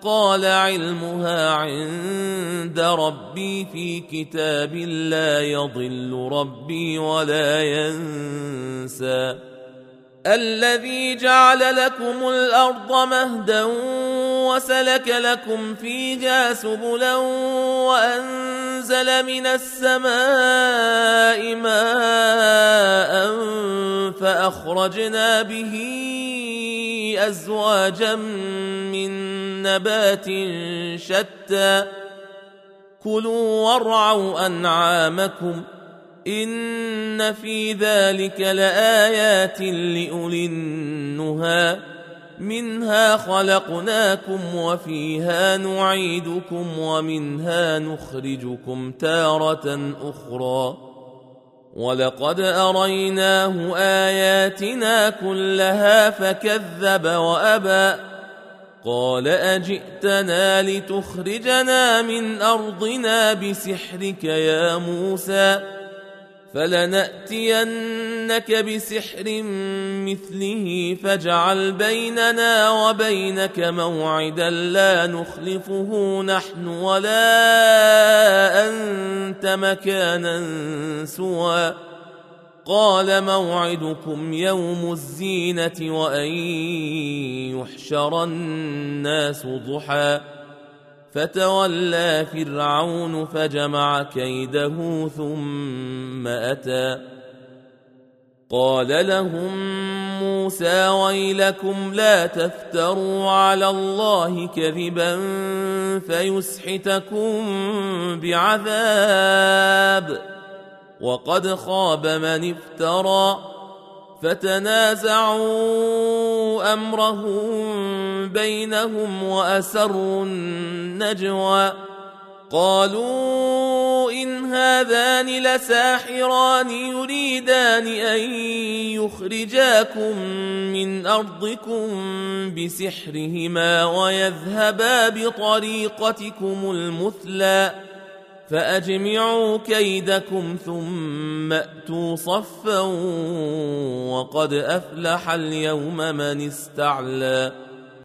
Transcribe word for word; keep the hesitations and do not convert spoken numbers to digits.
قال علمها عند ربي في كتاب لا يضل ربي ولا ينسى الذي جعل لكم الأرض مهدا وسلك لكم فيها سبلا وأنزل من السماء ماء فأخرجنا به أزواجا من نبات شتى كلوا وارعوا أنعامكم إن في ذلك لآيات لأولي النهى منها خلقناكم وفيها نعيدكم ومنها نخرجكم تارة أخرى ولقد أريناه آياتنا كلها فكذب وأبى قال أجئتنا لتخرجنا من أرضنا بسحرك يا موسى فلنأتينك بسحر مثله فاجعل بيننا وبينك موعدا لا نخلفه نحن ولا أنت مكانا سوى قال موعدكم يوم الزينة وأن يحشر الناس ضحى فتولى فرعون فجمع كيده ثم أتى قال لهم موسى ويلكم لا تفتروا على الله كذبا فيسحتكم بعذاب وقد خاب من افترى فتنازعوا أمرهم بينهم وأسروا النجوى قالوا إن هذان لساحران يريدان أن يخرجاكم من أرضكم بسحرهما ويذهبا بطريقتكم المثلى فأجمعوا كيدكم ثم أتوا صفا وقد أفلح اليوم من استعلى